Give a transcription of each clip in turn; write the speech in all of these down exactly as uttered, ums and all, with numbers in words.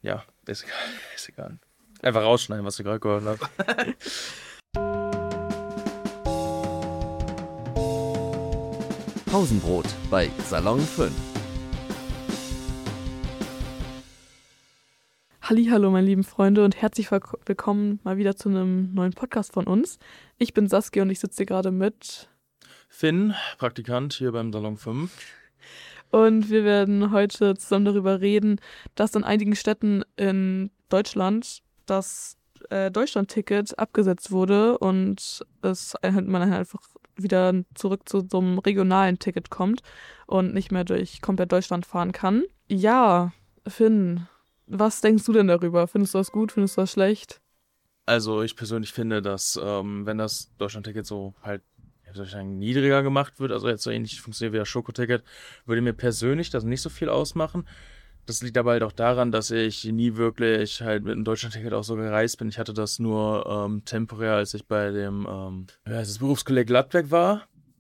ja, ist egal. Ist egal. Einfach rausschneiden, was ihr gerade gehört habt. Pausenbrot bei Salon fünf. Hallihallo, meine lieben Freunde, und herzlich willkommen mal wieder zu einem neuen Podcast von uns. Ich bin Saskia und ich sitze hier gerade mit Finn, Praktikant hier beim Salon fünf. Und wir werden heute zusammen darüber reden, dass in einigen Städten in Deutschland das äh, Deutschland-Ticket abgesetzt wurde und es halt man einfach wieder zurück zu so einem regionalen Ticket kommt und nicht mehr durch komplett Deutschland fahren kann. Ja, Finn, was denkst du denn darüber? Findest du das gut? Findest du das schlecht? Also ich persönlich finde, dass ähm, wenn das Deutschland-Ticket so halt, wie soll ich sagen, niedriger gemacht wird, also jetzt so ähnlich funktioniert wie das Schoko-Ticket, würde mir persönlich das nicht so viel ausmachen. Das liegt aber halt auch daran, dass ich nie wirklich halt mit einem Deutschland-Ticket auch so gereist bin. Ich hatte das nur ähm, temporär, als ich bei dem ähm, ja, das Berufskolleg Gladbeck war.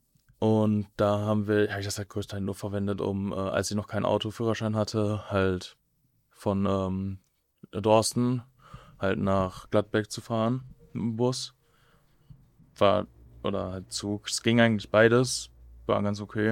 Und da haben wir, habe ich das halt größtenteils nur verwendet, um, äh, als ich noch keinen Autoführerschein hatte, halt von ähm, Dorsten halt nach Gladbeck zu fahren mit dem Bus. War, oder halt Zug. Es ging eigentlich beides. War ganz okay.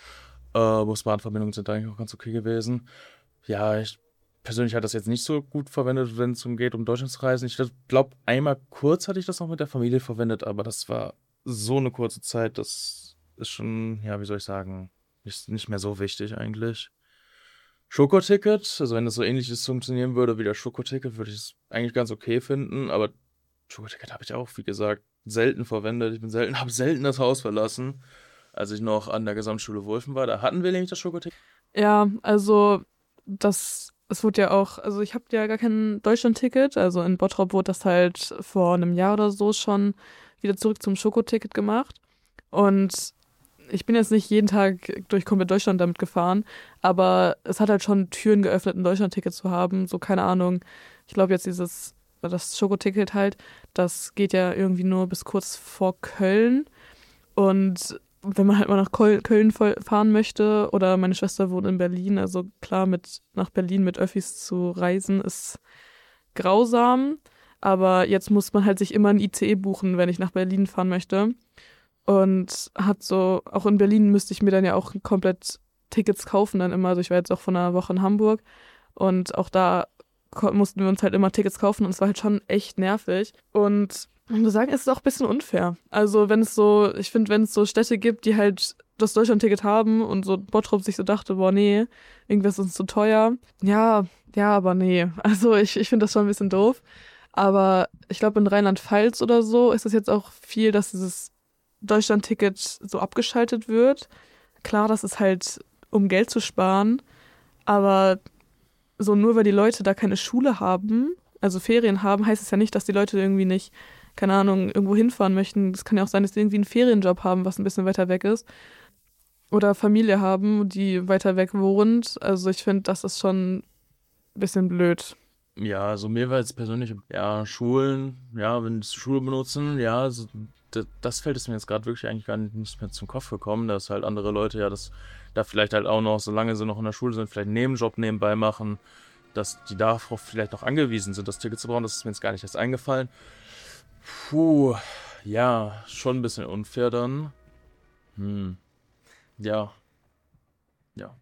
Äh, Bus-Bahn-Verbindungen sind eigentlich auch ganz okay gewesen. Ja, ich persönlich hatte das jetzt nicht so gut verwendet, wenn es umgeht, um Deutschland zu reisen. Ich glaube, einmal kurz hatte ich das noch mit der Familie verwendet, aber das war so eine kurze Zeit, das ist schon, ja, wie soll ich sagen, nicht, nicht mehr so wichtig eigentlich. Schokoticket, also wenn das so ähnliches funktionieren würde wie das Schokoticket, würde ich es eigentlich ganz okay finden, aber Schokoticket habe ich auch, wie gesagt, selten verwendet. Ich bin selten, habe selten das Haus verlassen, als ich noch an der Gesamtschule Wulfen war. Da hatten wir nämlich das Schokoticket. Ja, also das, es wurde ja auch, also ich habe ja gar kein Deutschland-Ticket, also in Bottrop wurde das halt vor einem Jahr oder so schon wieder zurück zum Schokoticket gemacht und ich bin jetzt nicht jeden Tag durch komplett Deutschland damit gefahren, aber es hat halt schon Türen geöffnet, ein Deutschland-Ticket zu haben, so keine Ahnung, ich glaube jetzt dieses, das Schokoticket halt, das geht ja irgendwie nur bis kurz vor Köln und wenn man halt mal nach Köln fahren möchte oder meine Schwester wohnt in Berlin, also klar, mit nach Berlin mit Öffis zu reisen ist grausam, aber jetzt muss man halt sich immer ein I C E buchen, wenn ich nach Berlin fahren möchte und hat so, auch in Berlin müsste ich mir dann ja auch komplett Tickets kaufen dann immer, also ich war jetzt auch vor einer Woche in Hamburg und auch da mussten wir uns halt immer Tickets kaufen und es war halt schon echt nervig und ich muss sagen, es ist auch ein bisschen unfair. Also wenn es so, ich finde, wenn es so Städte gibt, die halt das Deutschland-Ticket haben und so Bottrop sich so dachte, boah, nee, irgendwas ist uns zu teuer. Ja, ja, aber nee. Also ich, ich finde das schon ein bisschen doof. Aber ich glaube, in Rheinland-Pfalz oder so ist es jetzt auch viel, dass dieses Deutschland-Ticket so abgeschaltet wird. Klar, das ist halt, um Geld zu sparen. Aber so nur weil die Leute da keine Schule haben, also Ferien haben, heißt es ja nicht, dass die Leute irgendwie nicht, keine Ahnung, irgendwo hinfahren möchten. Es kann ja auch sein, dass die irgendwie einen Ferienjob haben, was ein bisschen weiter weg ist. Oder Familie haben, die weiter weg wohnt. Also ich finde, das ist schon ein bisschen blöd. Ja, also mir war jetzt persönlich, ja, Schulen, ja, wenn sie Schule benutzen, ja, also das, das fällt es mir jetzt gerade wirklich eigentlich gar nicht mehr zum Kopf gekommen, dass halt andere Leute ja das da vielleicht halt auch noch, solange sie noch in der Schule sind, vielleicht einen Nebenjob nebenbei machen, dass die darauf vielleicht noch angewiesen sind, das Ticket zu brauchen. Das ist mir jetzt gar nicht erst eingefallen. Puh, ja, schon ein bisschen unfair dann. Hm, ja, ja.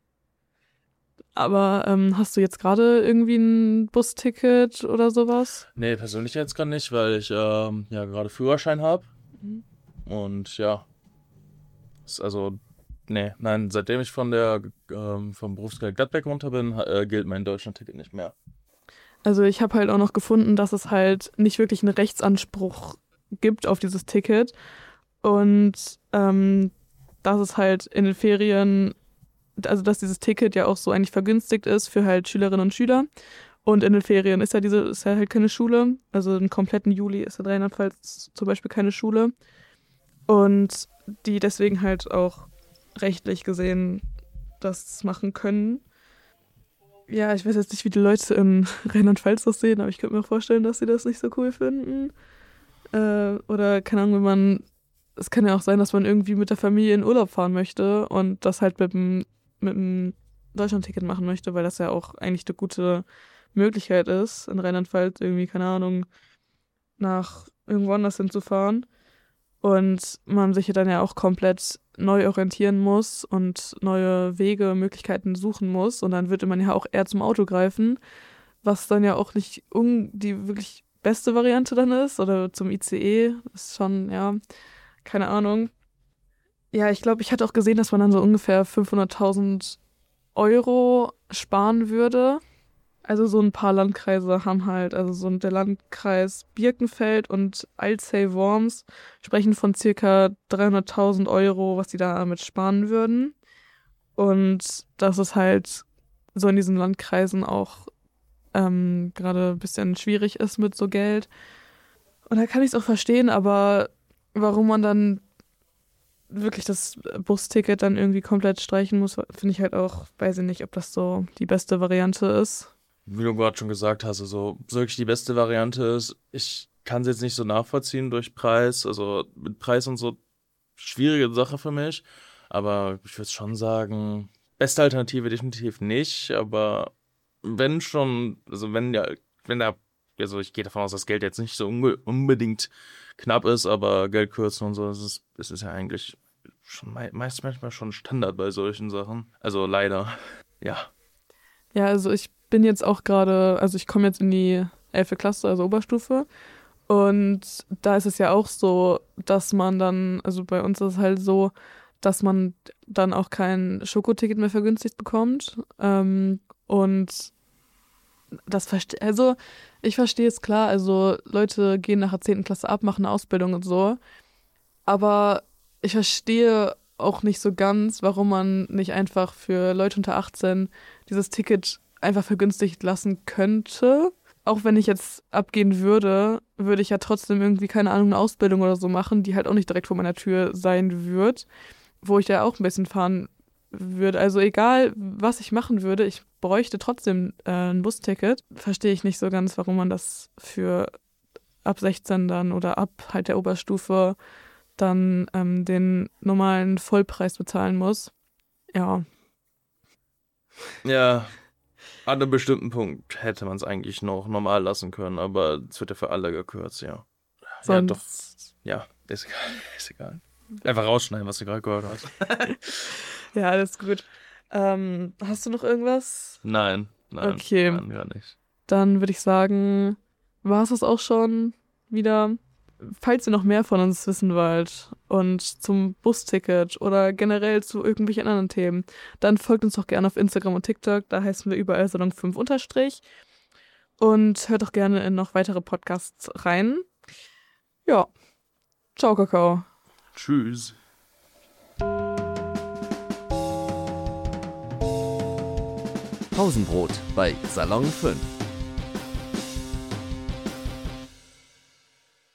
Aber ähm, hast du jetzt gerade irgendwie ein Busticket oder sowas? Nee, persönlich jetzt gerade nicht, weil ich ähm, ja gerade Führerschein habe. Mhm. Und ja, ist also, nee, nein, seitdem ich von der ähm, vom Berufskolleg Gladbeck runter bin, äh, gilt mein Deutschland-Ticket nicht mehr. Also ich habe halt auch noch gefunden, dass es halt nicht wirklich einen Rechtsanspruch gibt auf dieses Ticket und ähm, dass es halt in den Ferien, also dass dieses Ticket ja auch so eigentlich vergünstigt ist für halt Schülerinnen und Schüler und in den Ferien ist ja diese ist ja halt keine Schule, also im kompletten Juli ist ja Rheinland-Pfalz zum Beispiel keine Schule und die deswegen halt auch rechtlich gesehen das machen können. Ja, ich weiß jetzt nicht, wie die Leute in Rheinland-Pfalz das sehen, aber ich könnte mir vorstellen, dass sie das nicht so cool finden. Äh, oder, keine Ahnung, wenn man, es kann ja auch sein, dass man irgendwie mit der Familie in Urlaub fahren möchte und das halt mit dem, mit dem Deutschland-Ticket machen möchte, weil das ja auch eigentlich eine gute Möglichkeit ist, in Rheinland-Pfalz irgendwie, keine Ahnung, nach irgendwo anders hinzufahren. Und man sich dann ja auch komplett neu orientieren muss und neue Wege, Möglichkeiten suchen muss. Und dann würde man ja auch eher zum Auto greifen, was dann ja auch nicht un- die wirklich beste Variante dann ist. Oder zum I C E. Das ist schon, ja, keine Ahnung. Ja, ich glaube, ich hatte auch gesehen, dass man dann so ungefähr fünfhunderttausend Euro sparen würde. Also so ein paar Landkreise haben halt, also so der Landkreis Birkenfeld und Alzey-Worms sprechen von circa dreihunderttausend Euro, was die da damit sparen würden. Und dass es halt so in diesen Landkreisen auch ähm, gerade ein bisschen schwierig ist mit so Geld. Und da kann ich es auch verstehen, aber warum man dann wirklich das Busticket dann irgendwie komplett streichen muss, finde ich halt auch, weiß ich nicht, ob das so die beste Variante ist. Wie du gerade schon gesagt hast, also wirklich die beste Variante ist, ich kann es jetzt nicht so nachvollziehen durch Preis, also mit Preis und so, schwierige Sache für mich, aber ich würde schon sagen, beste Alternative definitiv nicht, aber wenn schon, also wenn ja, wenn da, also ich gehe davon aus, dass Geld jetzt nicht so unge- unbedingt knapp ist, aber Geld kürzen und so, das ist, das ist ja eigentlich schon mei- meist manchmal schon Standard bei solchen Sachen, also leider, ja. Ja, also ich bin jetzt auch gerade, also ich komme jetzt in die elfte Klasse, also Oberstufe. Und da ist es ja auch so, dass man dann, also bei uns ist es halt so, dass man dann auch kein Schokoticket mehr vergünstigt bekommt. Ähm, und das verstehe, also ich verstehe es klar, also Leute gehen nach der zehnten Klasse ab, machen eine Ausbildung und so. Aber ich verstehe auch nicht so ganz, warum man nicht einfach für Leute unter achtzehn dieses Ticket einfach vergünstigt lassen könnte. Auch wenn ich jetzt abgehen würde, würde ich ja trotzdem irgendwie, keine Ahnung, eine Ausbildung oder so machen, die halt auch nicht direkt vor meiner Tür sein wird, wo ich da auch ein bisschen fahren würde. Also egal, was ich machen würde, ich bräuchte trotzdem äh, ein Busticket. Verstehe ich nicht so ganz, warum man das für ab sechzehn dann oder ab halt der Oberstufe dann ähm, den normalen Vollpreis bezahlen muss. Ja. Ja, an einem bestimmten Punkt hätte man es eigentlich noch normal lassen können, aber es wird ja für alle gekürzt, ja. Ja, doch. Sonst, Ja, ist egal. Ist egal. Einfach rausschneiden, was du gerade gehört hast. ja, alles gut. Ähm, hast du noch irgendwas? Nein, nein. Okay. Nein, gar nicht. Dann würde ich sagen, war es das auch schon wieder. Falls ihr noch mehr von uns wissen wollt und zum Busticket oder generell zu irgendwelchen anderen Themen, dann folgt uns doch gerne auf Instagram und TikTok. Da heißen wir überall Salon fünf unterstrich. Und hört doch gerne in noch weitere Podcasts rein. Ja. Ciao, Kakao. Tschüss. Pausenbrot bei Salon fünf.